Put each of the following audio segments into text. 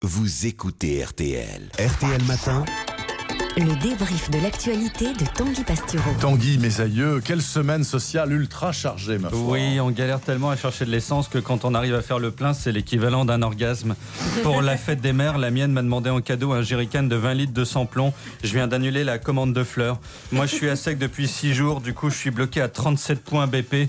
Vous écoutez RTL. RTL Matin. Le débrief de l'actualité de Tanguy Pastureau. Tanguy, mes aïeux, quelle semaine sociale ultra chargée, ma foi. Oui, on galère tellement à chercher de l'essence que quand on arrive à faire le plein, c'est l'équivalent d'un orgasme. Pour la fête des mères, la mienne m'a demandé en cadeau un jerrycan de 20 litres de sans-plomb. Je viens d'annuler la commande de fleurs. Moi, je suis à sec depuis 6 jours. Du coup, je suis bloqué à 37 points BP.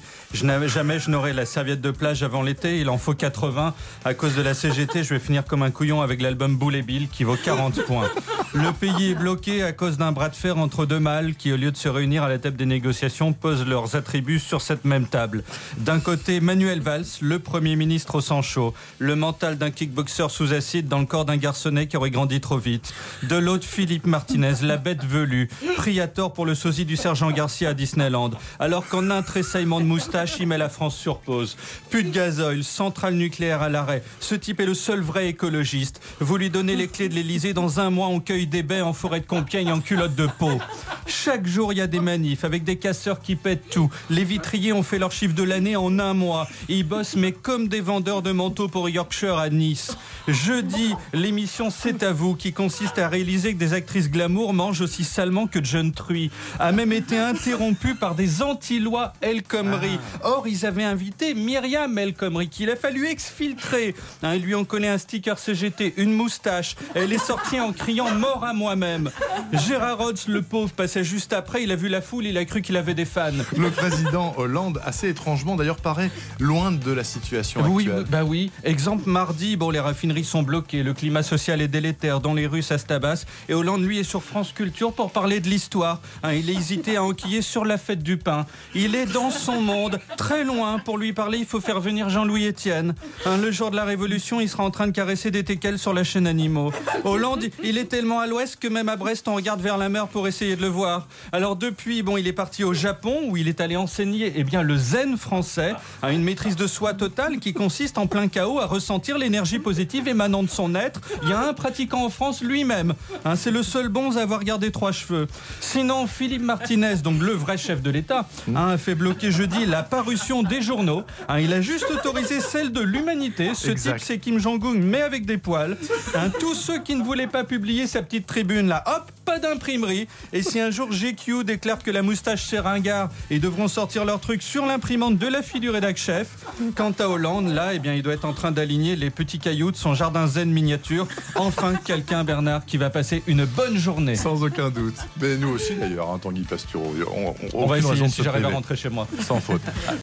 Je n'aurai la serviette de plage avant l'été. Il en faut 80. À cause de la CGT, je vais finir comme un couillon avec l'album Boule et Bill qui vaut 40 points. Le pays est bloqué à cause d'un bras de fer entre deux mâles qui, au lieu de se réunir à la table des négociations, posent leurs attributs sur cette même table. D'un côté, Manuel Valls, le Premier ministre au sang chaud, le mental d'un kickboxer sous acide dans le corps d'un garçonnet qui aurait grandi trop vite. De l'autre, Philippe Martinez, la bête velue, pris à tort pour le sosie du sergent Garcia à Disneyland, alors qu'en un tressaillement de moustache, il met la France sur pause. Plus de gazoil, centrale nucléaire à l'arrêt. Ce type est le seul vrai écologiste. Vous lui donnez les clés de l'Elysée, dans un mois, on cueille des baies en forêt de Compiègne en culotte de peau. Chaque jour, il y a des manifs avec des casseurs qui pètent tout. Les vitriers ont fait leur chiffre de l'année en un mois. Ils bossent, mais comme des vendeurs de manteaux pour Yorkshire à Nice. Jeudi, l'émission C'est à vous, qui consiste à réaliser que des actrices glamour mangent aussi salement que de jeunes truies, a même été interrompue par des anti-lois El Khomri. Or, ils avaient invité Myriam El Khomri, qu'il a fallu exfiltrer. Ils lui ont collé un sticker CGT, une moustache. Elle est sortie en criant « mort à moi-même ». Gérard Rhodes, le pauvre, passait juste après. Il a vu la foule, il a cru qu'il avait des fans. Le président Hollande, assez étrangement d'ailleurs, paraît loin de la situation actuelle. Oui. Exemple, mardi, les raffineries sont bloquées, le climat social est délétère, dans les rues ça se tabasse. Et Hollande, lui, est sur France Culture pour parler de l'histoire. Il a hésité à enquiller sur la fête du pain. Il est dans son monde, très loin. Pour lui parler, il faut faire venir Jean-Louis Etienne. Le jour de la Révolution, il sera en train de caresser des teckels sur la chaîne Animaux. Hollande, il est tellement à l'ouest que même à Brest, on regarde vers la mer pour essayer de le voir. Alors depuis, il est parti au Japon où il est allé enseigner le zen français, une maîtrise de soi totale qui consiste en plein chaos à ressentir l'énergie positive émanant de son être. Il y a un pratiquant en France lui-même. C'est le seul bonze à avoir gardé 3 cheveux. Sinon, Philippe Martinez, donc le vrai chef de l'État, a fait bloquer jeudi la parution des journaux. Il a juste autorisé celle de l'Humanité. Ce type, c'est Kim Jong-un, mais avec des poils. Tous ceux qui ne voulaient pas publier sa petite tribune, là, hop, pas d'imprimerie. Et si un jour GQ déclare que la moustache c'est ringard, ils devront sortir leur truc sur l'imprimante de la fille du rédac chef. Quant à Hollande, là, il doit être en train d'aligner les petits cailloux de son jardin zen miniature. Enfin, quelqu'un, Bernard, qui va passer une bonne journée. Sans aucun doute. Mais nous aussi d'ailleurs, Tanguy Pastureau. On va essayer si j'arrive à rentrer chez moi. Sans faute.